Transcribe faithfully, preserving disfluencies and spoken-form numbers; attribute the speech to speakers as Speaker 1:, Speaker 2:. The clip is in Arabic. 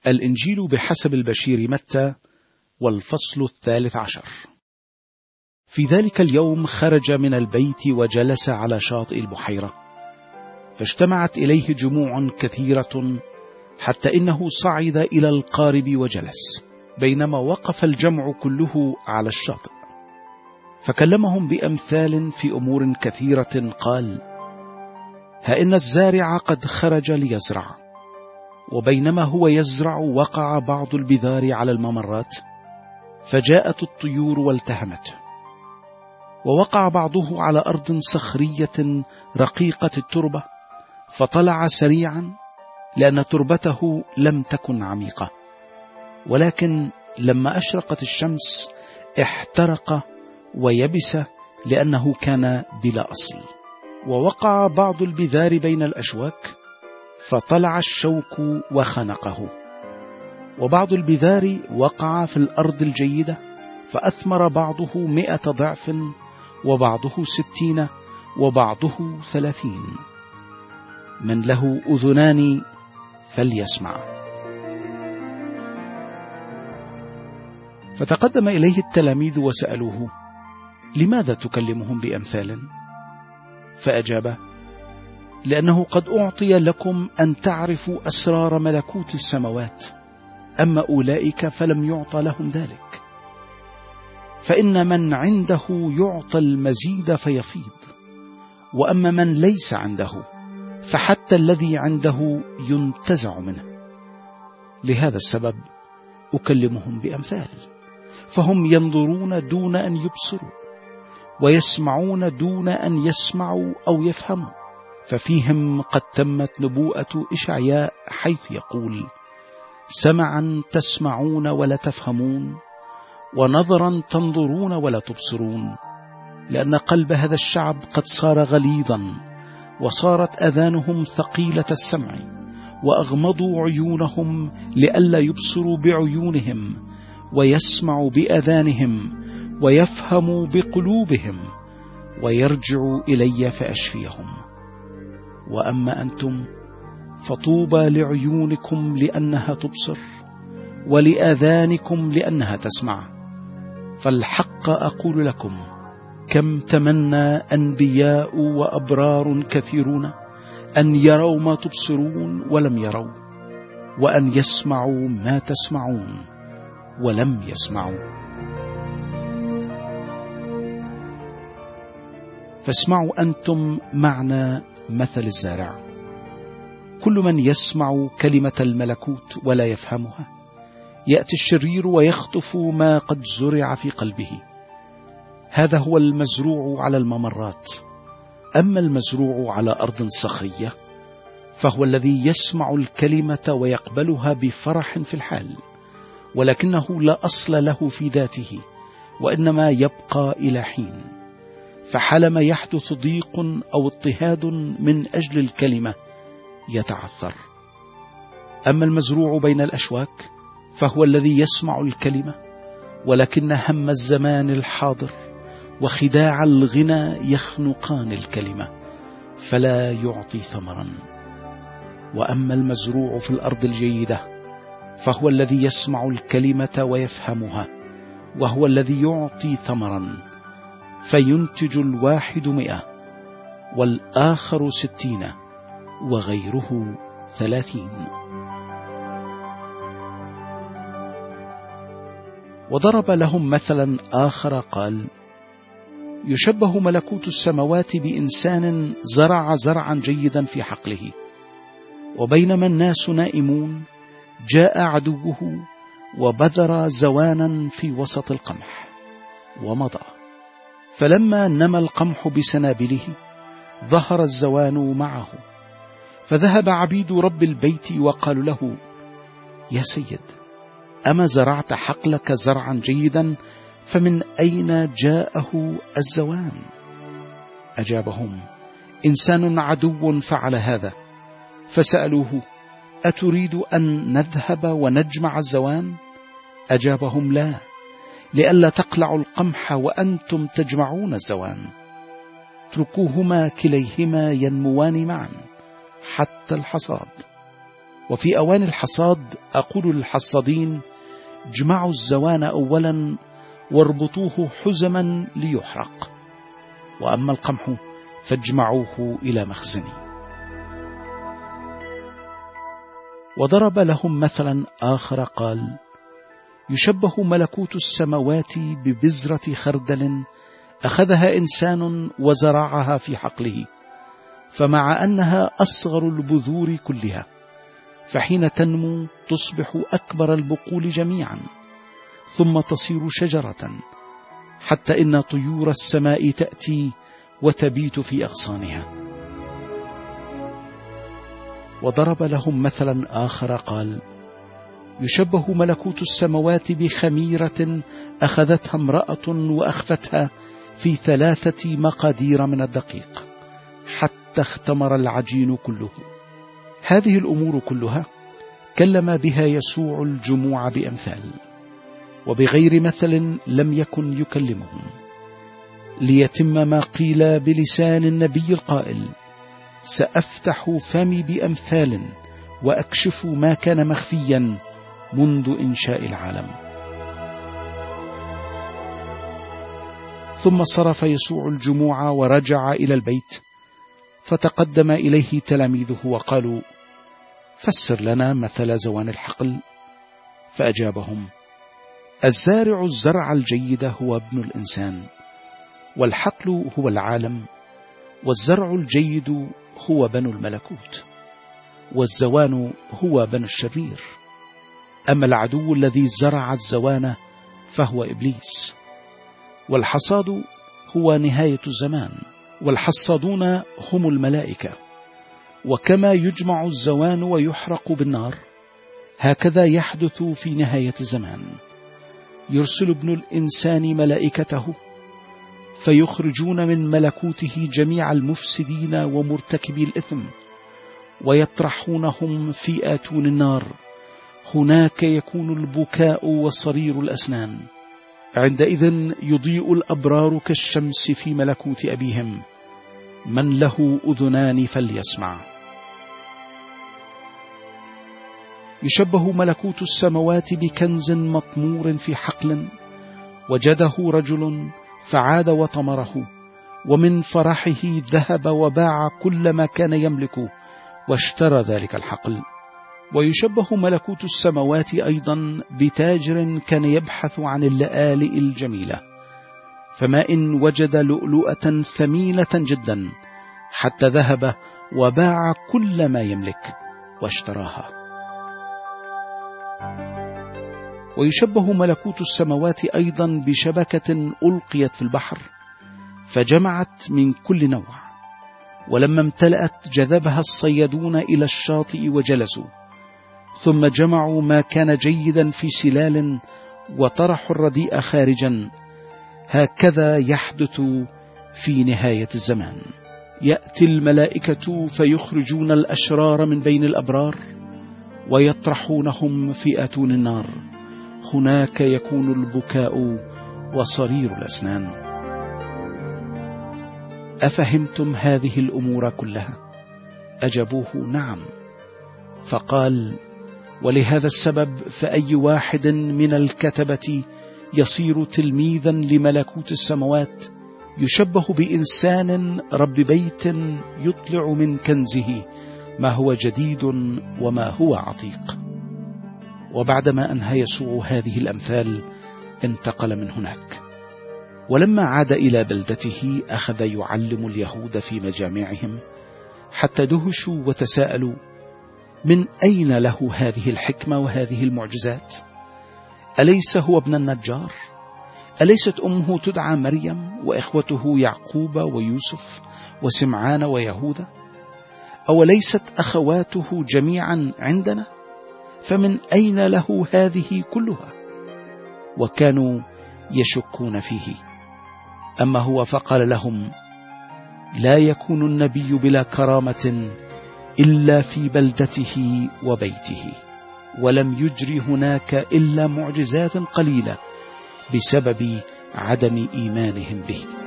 Speaker 1: الإنجيل بحسب البشير متى، والفصل الثالث عشر. في ذلك اليوم خرج من البيت وجلس على شاطئ البحيرة، فاجتمعت إليه جموع كثيرة حتى إنه صعد إلى القارب وجلس، بينما وقف الجمع كله على الشاطئ، فكلمهم بأمثال في أمور كثيرة. قال: ها إن الزارع قد خرج ليزرع، وبينما هو يزرع وقع بعض البذار على الممرات، فجاءت الطيور والتهمته، ووقع بعضه على أرض صخرية رقيقة التربة، فطلع سريعا لأن تربته لم تكن عميقة، ولكن لما أشرقت الشمس احترق ويبس لأنه كان بلا أصل. ووقع بعض البذار بين الأشواك، فطلع الشوك وخنقه. وبعض البذار وقع في الأرض الجيدة، فأثمر بعضه مئة ضعف، وبعضه ستين، وبعضه ثلاثين. من له أذنان فليسمع. فتقدم إليه التلاميذ وسألوه: لماذا تكلمهم بأمثال؟ فأجاب: لأنه قد أعطي لكم أن تعرفوا أسرار ملكوت السماوات، أما أولئك فلم يعطى لهم ذلك. فإن من عنده يعطى المزيد فيفيض، وأما من ليس عنده فحتى الذي عنده ينتزع منه. لهذا السبب أكلمهم بأمثال، فهم ينظرون دون أن يبصروا، ويسمعون دون أن يسمعوا أو يفهموا. ففيهم قد تمت نبوءة إشعياء حيث يقول: سمعا تسمعون ولا تفهمون، ونظرا تنظرون ولا تبصرون، لأن قلب هذا الشعب قد صار غليظا، وصارت أذانهم ثقيلة السمع، وأغمضوا عيونهم لئلا يبصروا بعيونهم، ويسمعوا بأذانهم، ويفهموا بقلوبهم، ويرجعوا إلي فأشفيهم. وأما أنتم فطوبى لعيونكم لأنها تبصر، ولآذانكم لأنها تسمع. فالحق أقول لكم: كم تمنى أنبياء وأبرار كثيرون أن يروا ما تبصرون ولم يروا، وأن يسمعوا ما تسمعون ولم يسمعوا. فاسمعوا أنتم معنى مثل الزارع. كل من يسمع كلمة الملكوت ولا يفهمها، يأتي الشرير ويخطف ما قد زرع في قلبه. هذا هو المزروع على الممرات. أما المزروع على أرض صخرية، فهو الذي يسمع الكلمة ويقبلها بفرح في الحال، ولكنه لا أصل له في ذاته، وإنما يبقى إلى حين. فحالما يحدث ضيق أو اضطهاد من أجل الكلمة يتعثر. أما المزروع بين الأشواك، فهو الذي يسمع الكلمة، ولكن هم الزمان الحاضر وخداع الغنى يخنقان الكلمة، فلا يعطي ثمرا. وأما المزروع في الأرض الجيدة، فهو الذي يسمع الكلمة ويفهمها، وهو الذي يعطي ثمرا، فينتج الواحد مئة، والآخر ستين، وغيره ثلاثين. وضرب لهم مثلا آخر قال: يشبه ملكوت السماوات بإنسان زرع زرعا جيدا في حقله، وبينما الناس نائمون جاء عدوه وبذر زوانا في وسط القمح ومضى. فلما نمى القمح بسنابله ظهر الزوان معه، فذهب عبيد رب البيت وقالوا له: يا سيد، أما زرعت حقلك زرعا جيدا، فمن أين جاءه الزوان؟ أجابهم: إنسان عدو فعل هذا. فسألوه: أتريد أن نذهب ونجمع الزوان؟ أجابهم: لا، لئلا تقلعوا القمح وأنتم تجمعون الزوان. اتركوهما كليهما ينموان معا حتى الحصاد. وفي أوان الحصاد أقول للحصادين: اجمعوا الزوان أولا واربطوه حزما ليحرق، وأما القمح فاجمعوه إلى مخزني. وضرب لهم مثلا آخر قال: يشبه ملكوت السماوات ببذرة خردل أخذها إنسان وزرعها في حقله، فمع أنها أصغر البذور كلها، فحين تنمو تصبح أكبر البقول جميعا، ثم تصير شجرة، حتى إن طيور السماء تأتي وتبيت في أغصانها. وضرب لهم مثلا آخر قال: يشبه ملكوت السماوات بخميرة أخذتها امرأة وأخفتها في ثلاثة مقادير من الدقيق حتى اختمر العجين كله. هذه الأمور كلها كلم بها يسوع الجموع بأمثال، وبغير مثل لم يكن يكلمهم، ليتم ما قيل بلسان النبي القائل: سأفتح فمي بأمثال وأكشف ما كان مخفيا منذ إنشاء العالم. ثم صرف يسوع الجموع ورجع إلى البيت، فتقدم إليه تلاميذه وقالوا: فسر لنا مثل زوان الحقل. فأجابهم: الزارع الزرع الجيد هو ابن الإنسان، والحقل هو العالم، والزرع الجيد هو بنو الملكوت، والزوان هو بنو الشرير. أما العدو الذي زرع الزوان فهو إبليس. والحصاد هو نهاية الزمان، والحصادون هم الملائكة. وكما يجمع الزوان ويحرق بالنار، هكذا يحدث في نهاية الزمان. يرسل ابن الإنسان ملائكته فيخرجون من ملكوته جميع المفسدين ومرتكبي الإثم، ويطرحونهم في آتون النار. هناك يكون البكاء وصرير الأسنان. عندئذ يضيء الأبرار كالشمس في ملكوت أبيهم. من له أذنان فليسمع. يشبه ملكوت السماوات بكنز مطمور في حقل، وجده رجل فعاد وطمره، ومن فرحه ذهب وباع كل ما كان يملك واشترى ذلك الحقل. ويشبه ملكوت السماوات أيضا بتاجر كان يبحث عن اللآلئ الجميلة، فما إن وجد لؤلؤة ثمينة جدا حتى ذهب وباع كل ما يملك واشتراها. ويشبه ملكوت السماوات أيضا بشبكة ألقيت في البحر فجمعت من كل نوع، ولما امتلأت جذبها الصيادون إلى الشاطئ وجلسوا، ثم جمعوا ما كان جيدا في سلال وطرحوا الرديء خارجا. هكذا يحدث في نهاية الزمان. يأتي الملائكة فيخرجون الأشرار من بين الأبرار ويطرحونهم في آتون النار. هناك يكون البكاء وصرير الأسنان. أفهمتم هذه الأمور كلها؟ أجابوه: نعم. فقال: ولهذا السبب فأي واحد من الكتبة يصير تلميذا لملكوت السماوات يشبه بإنسان رب بيت يطلع من كنزه ما هو جديد وما هو عتيق. وبعدما أنهى يسوع هذه الأمثال انتقل من هناك، ولما عاد إلى بلدته أخذ يعلم اليهود في مجامعهم حتى دهشوا وتساءلوا: من أين له هذه الحكمة وهذه المعجزات؟ أليس هو ابن النجار؟ أليست أمه تدعى مريم وإخوته يعقوب ويوسف وسمعان ويهوذا؟ أوليست أخواته جميعا عندنا؟ فمن أين له هذه كلها؟ وكانوا يشكون فيه. أما هو فقال لهم: لا يكون النبي بلا كرامة إلا في بلدته وبيته. ولم يجري هناك إلا معجزات قليلة بسبب عدم إيمانهم به.